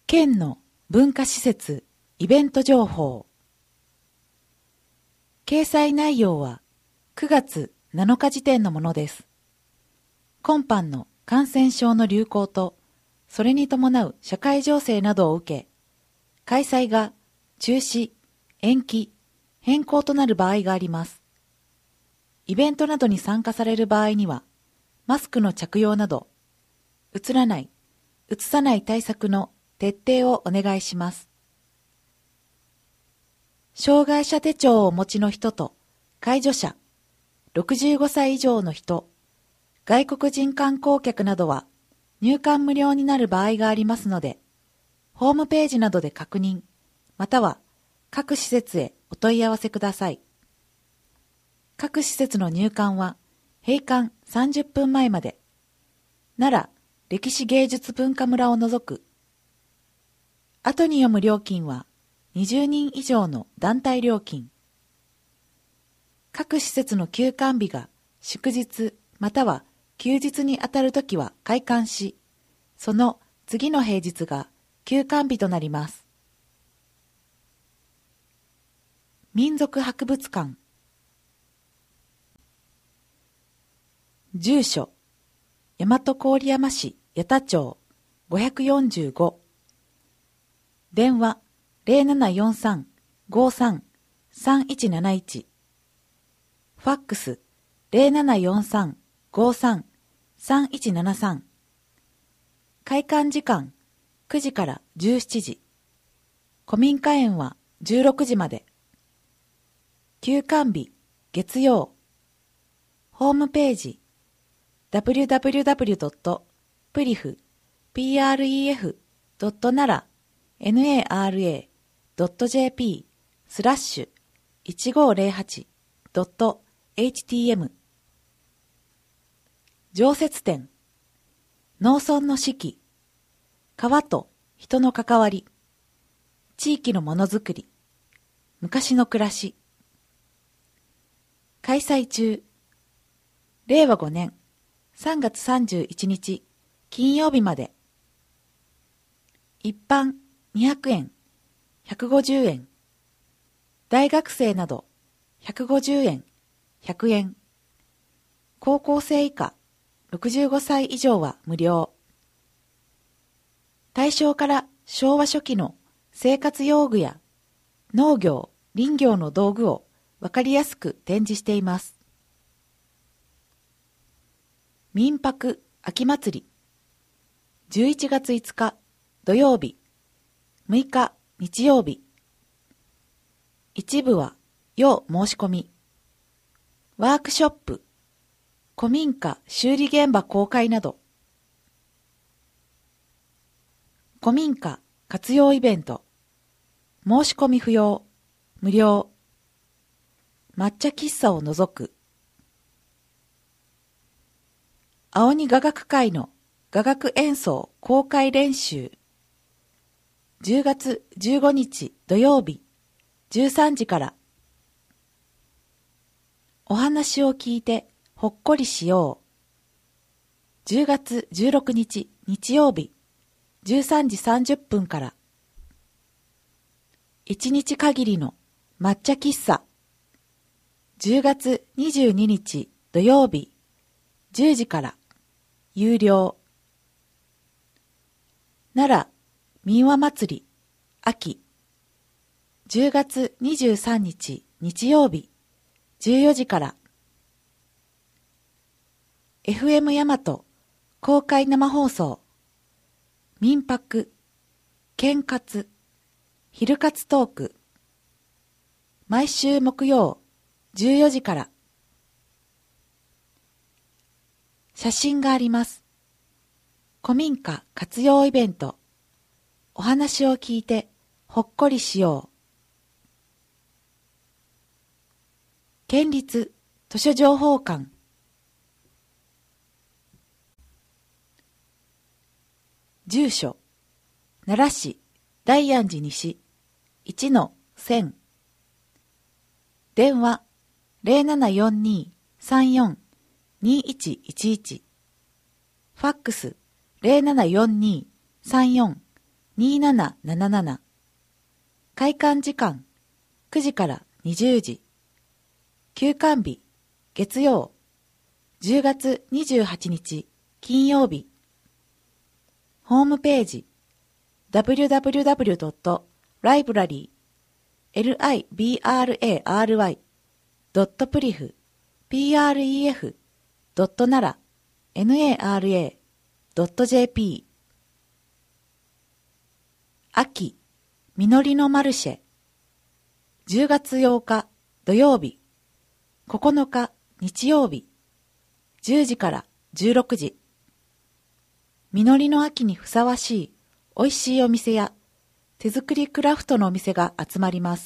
県の文化施設イベント情報。掲載内容は9月7日時点のものです。今般の感染症の流行と、それに伴う社会情勢などを受け、開催が中止、延期、変更となる場合があります。イベントなどに参加される場合には、マスクの着用など、うつらない、うつさない対策の徹底をお願いします。障害者手帳をお持ちの人と介助者、65歳以上の人、外国人観光客などは入館無料になる場合がありますので、ホームページなどで確認、または各施設へお問い合わせください。各施設の入館は閉館30分前まで、奈良歴史芸術文化村を除く。後に読む料金は20人以上の団体料金。各施設の休館日が祝日または休日にあたるときは開館し、その次の平日が休館日となります。民族博物館。住所、大和郡山市八田町545。電話0743-53-3171。ファックス0743-53-3173。開館時間9時から17時。古民家園は16時まで。休館日月曜。ホームページwww.pref.nara.jp/1508.htm。 常設展。農村の四季。川と人の関わり。地域のものづくり。昔の暮らし。開催中。令和5年3月31日金曜日まで。一般200円、150円。大学生など150円、100円。高校生以下65歳以上は無料。大正から昭和初期の生活用具や農業、林業の道具をわかりやすく展示しています。民泊秋祭り。11月5日土曜日、6日日曜日。一部は要申し込み。ワークショップ、古民家修理現場公開など。古民家活用イベント。申し込み不要、無料。抹茶喫茶を除く。青鬼雅楽会の雅楽演奏公開練習。10月15日土曜日13時から。お話を聞いてほっこりしよう。10月16日日曜日13時30分から。1日限りの抹茶喫茶。10月22日土曜日10時から。有料。奈良民話祭り秋。10月23日日曜日14時から。FM 大和公開生放送。民泊、県活、昼活トーク。毎週木曜14時から。写真があります。古民家活用イベント。お話を聞いてほっこりしよう。県立図書情報館。住所奈良市大安寺西 1-1000。電話0742-34-2111。ファックス0742-34-2111。 2777。開館時間9時から20時。休館日月曜10月28日金曜日。ホームページ www.library.pref.nara.jp 秋、実りのマルシェ。10月8日土曜日、9日日曜日、10時から16時。実りの秋にふさわしい美味しいお店や手作りクラフトのお店が集まります。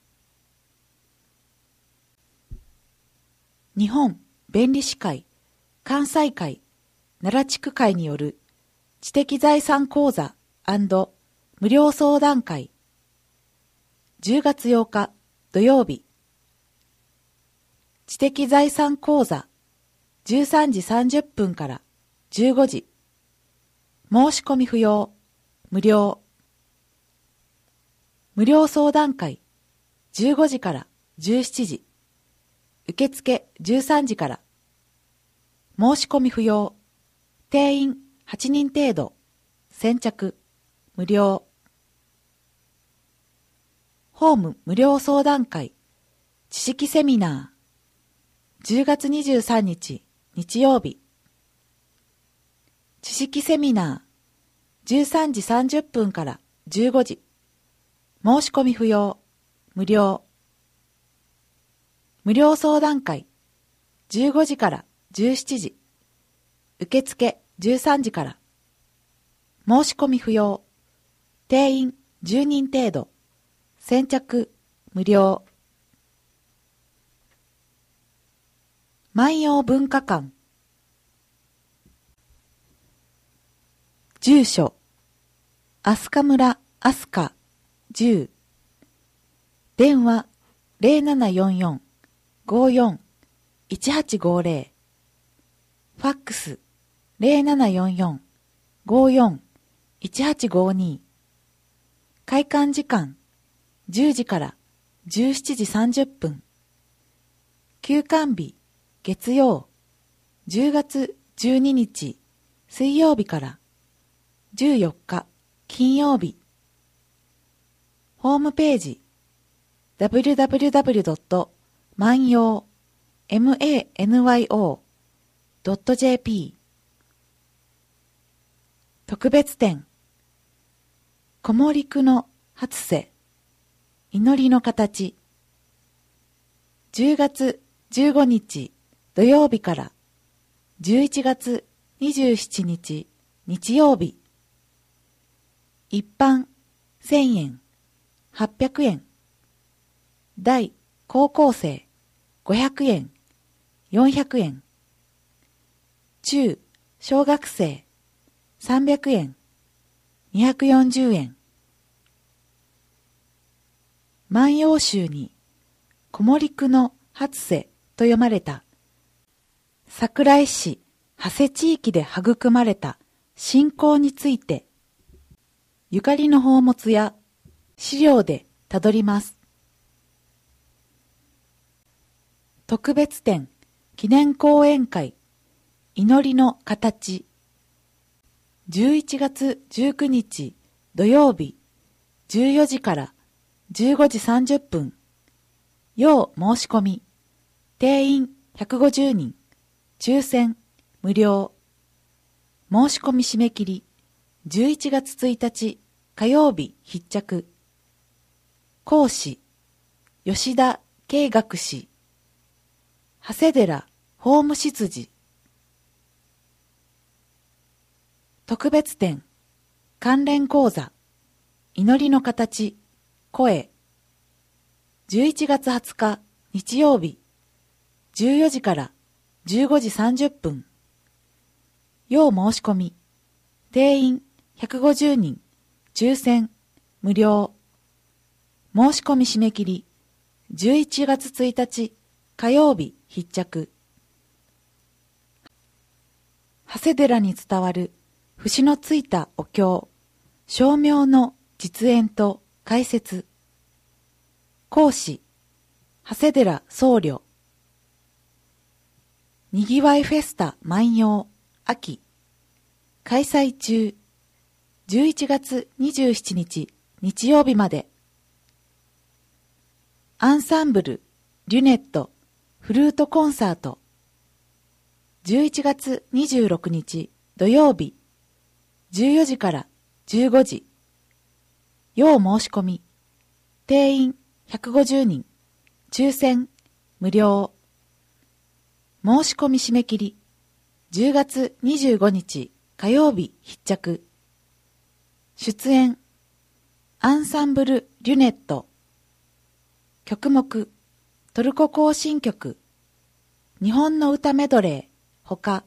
日本弁理士会、関西会、奈良地区会による知的財産講座&無料相談会。10月8日土曜日。知的財産講座13時30分から15時。申し込み不要、無料。無料相談会15時から17時。受付13時から。申し込み不要。定員8人程度。先着。無料。ホーム無料相談会知識セミナー10月23日日曜日。知識セミナー13時30分から15時。申し込み不要。無料。無料相談会15時から17時。受付13時から。申し込み不要。定員10人程度。先着無料。万葉文化館。住所飛鳥村飛鳥10。電話0744-54-1850。ファックス0744-54-1852。開館時間10時から17時30分。休館日月曜10月12日水曜日から14日金曜日。ホームページ www.manyo.jp 特別展小森区の初瀬祈りの形10月15日土曜日から11月27日日曜日。一般1000円、800円。大高校生500円、400円。中小学生300円、240円。万葉集に小森区の初瀬と読まれた桜井市長谷地域で育まれた信仰についてゆかりの宝物や資料でたどります。特別展記念講演会祈りの形11月19日土曜日14時から15時30分。要申し込み。定員150人。抽選無料。申し込み締め切り11月1日火曜日必着。講師吉田慶学士長谷寺法務執事。特別展関連講座祈りの形声11月20日日曜日14時から15時30分。要申し込み。定員150人。抽選無料。申し込み締め切り11月1日火曜日必着。長谷寺に伝わる節のついたお経称名の実演と解説。講師、長谷寺僧侶。にぎわいフェスタ万葉秋。開催中。11月27日日曜日まで。アンサンブル、リュネット、フルートコンサート。11月26日土曜日。14時から15時。要申し込み。定員150人。抽選無料。申し込み締め切り。10月25日火曜日必着。出演。アンサンブル・リュネット。曲目。トルコ行進曲。日本の歌メドレー。ほか。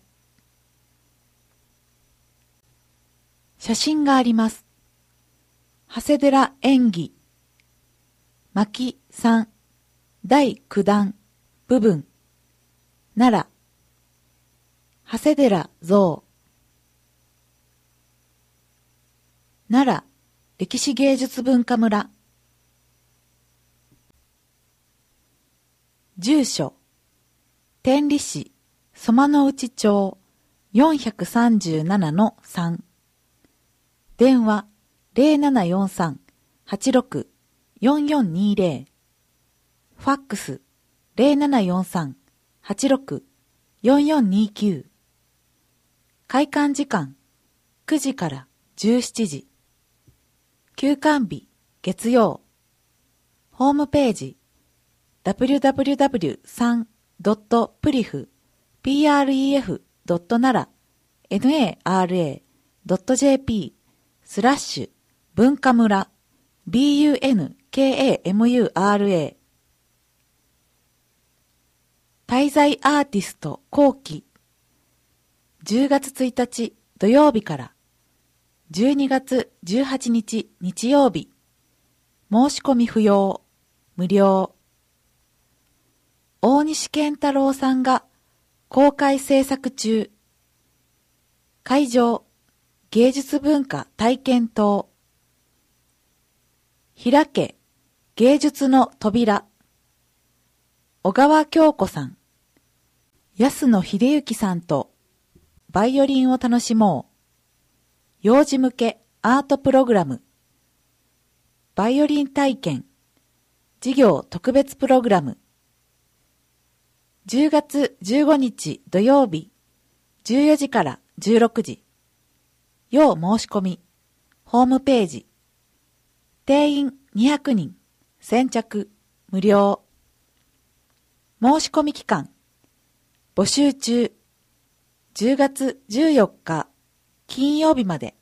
写真があります。長谷寺演技。巻3第9弾部分。奈良。長谷寺像。奈良歴史芸術文化村。住所。天理市曽間の内町 437-3。電話0743-86-4420。ファックス0743-86-4429。開館時間9時から17時。休館日月曜。ホームページ www.3.pref.nara.jp文化村 bunkamura 滞在アーティスト後期10月1日土曜日から12月18日日曜日申し込み不要無料大西健太郎さんが公開制作中会場芸術文化体験棟開け芸術の扉小川京子さん安野秀幸さんとバイオリンを楽しもう幼児向けアートプログラムバイオリン体験授業特別プログラム10月15日土曜日14時から16時要申し込みホームページ定員200人先着無料申し込み期間募集中10月14日金曜日まで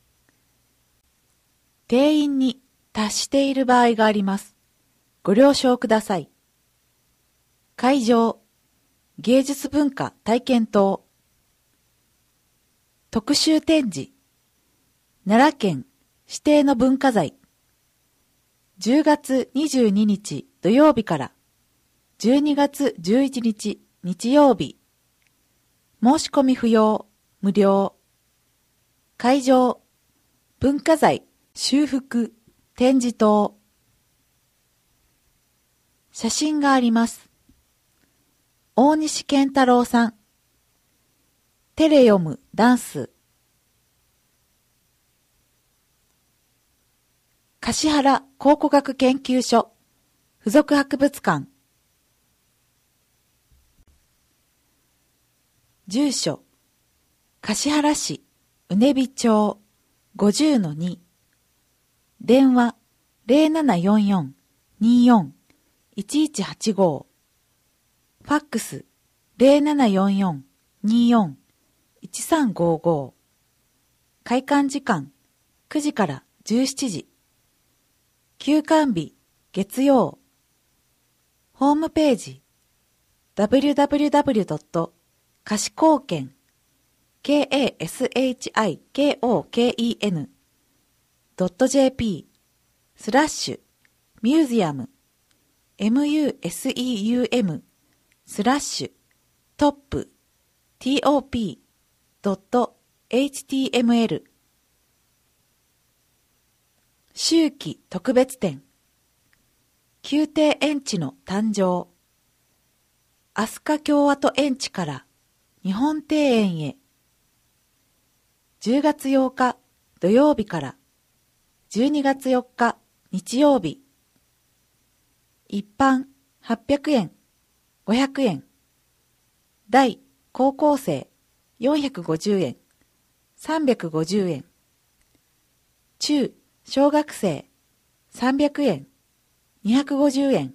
定員に達している場合があります。ご了承ください。会場芸術文化体験棟特集展示奈良県指定の文化財10月22日土曜日から12月11日日曜日申し込み不要無料会場文化財修復展示棟写真があります。大西健太郎さんテレ読むダンス橿原考古学研究所附属博物館住所橿原市うねび町 50-2 電話 0744-24-1185 ファックス 0744-24-1355 開館時間9時から17時休館日月曜ホームページ www. 橿工研 kashikoken.jp スラッシュミュージアム museum スラッシュトップ top.html 秋季特別展。宮廷園地の誕生。飛鳥共和都園地から日本庭園へ。10月8日土曜日から12月4日日曜日。一般800円、500円。大高校生450円、350円。中小学生300円、250円。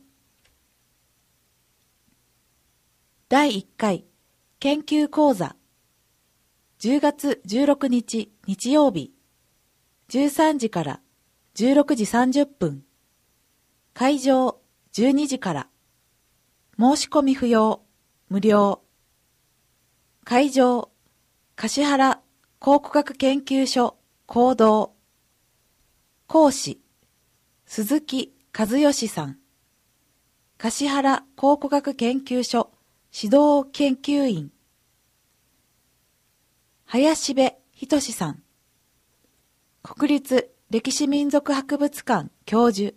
第1回研究講座10月16日日曜日13時から16時30分。会場12時から。申し込み不要、無料。会場橿原考古学研究所講堂。講師鈴木和義さん。橿原考古学研究所指導研究員。林部仁さん。国立歴史民族博物館教授。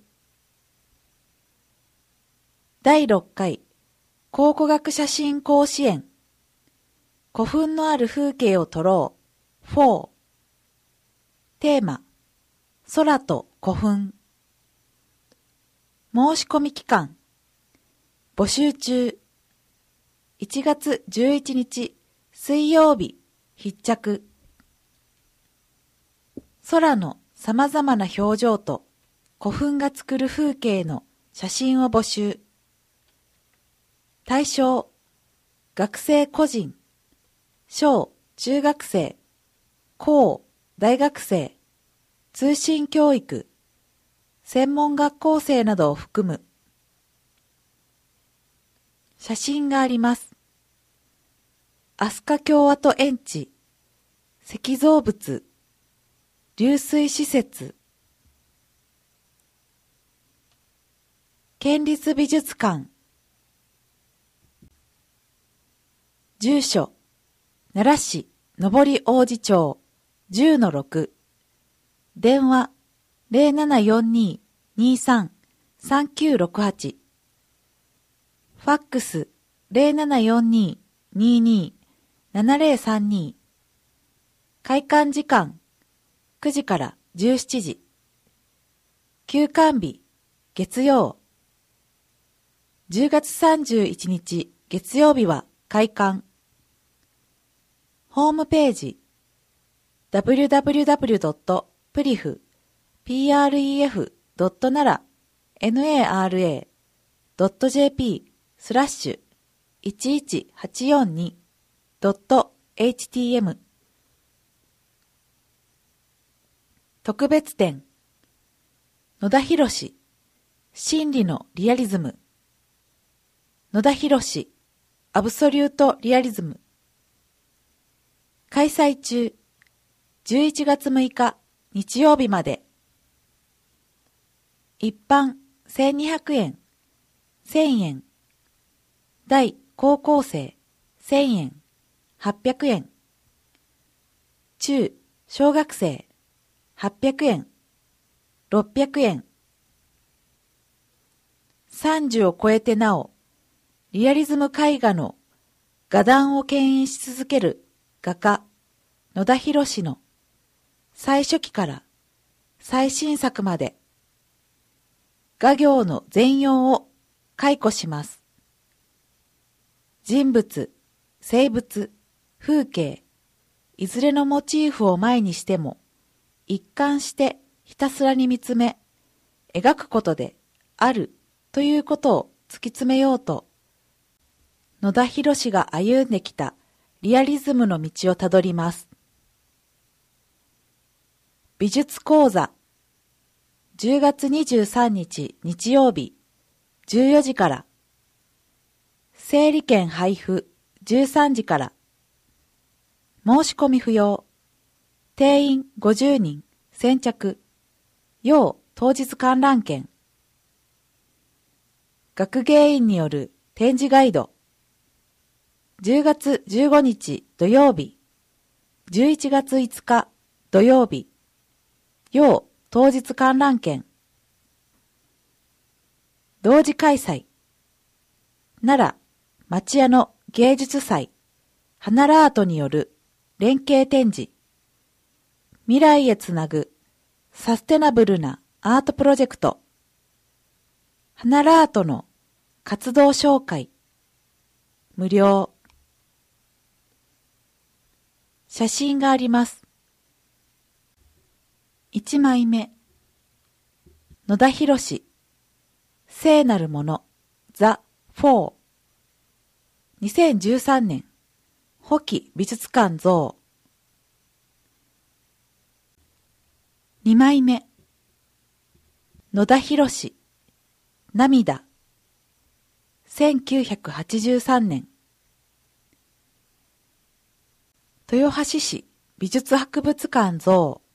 第6回考古学写真甲子園。古墳のある風景を撮ろう。4。テーマ、空と古墳。申し込み期間、募集中。1月11日水曜日必着。空の様々な表情と古墳が作る風景の写真を募集。対象、学生個人、小中学生、高大学生、通信教育、専門学校生などを含む。写真があります。飛鳥共和都園地、石造物、流水施設、県立美術館。住所、奈良市上王子町 10-6。電話 0742-23-3968。ファックス 0742-22-7032。開館時間9時から17時。休館日月曜。10月31日月曜日は開館。ホームページ www.prih.nara.jp/11842.htm 特別展野田弘真理のリアリズム。野田弘アブソリュートリアリズム。開催中。11月6日日曜日まで。一般1200円、1000円。大高校生1000円、800円。中小学生800円、600円。30を超えてなお、リアリズム絵画の画壇を牽引し続ける画家野田弘の最初期から最新作まで画業の全容を回顧します。人物、静物、風景、いずれのモチーフを前にしても一貫してひたすらに見つめ、描くことであるということを突き詰めようと、野田弘が歩んできたリアリズムの道をたどります。美術講座10月23日日曜日14時から。整理券配布13時から。申し込み不要。定員50人先着。要当日観覧券。学芸員による展示ガイド。10月15日土曜日、11月5日土曜日、要当日観覧券。同時開催。奈良町屋の芸術祭、花ラアートによる連携展示。未来へつなぐサステナブルなアートプロジェクト。花ラアートの活動紹介。無料。写真があります。1枚目。野田博士。聖なるもの。ザ・フォー。2013年。保木美術館像。2枚目。野田博士。涙。1983年。豊橋市美術博物館像。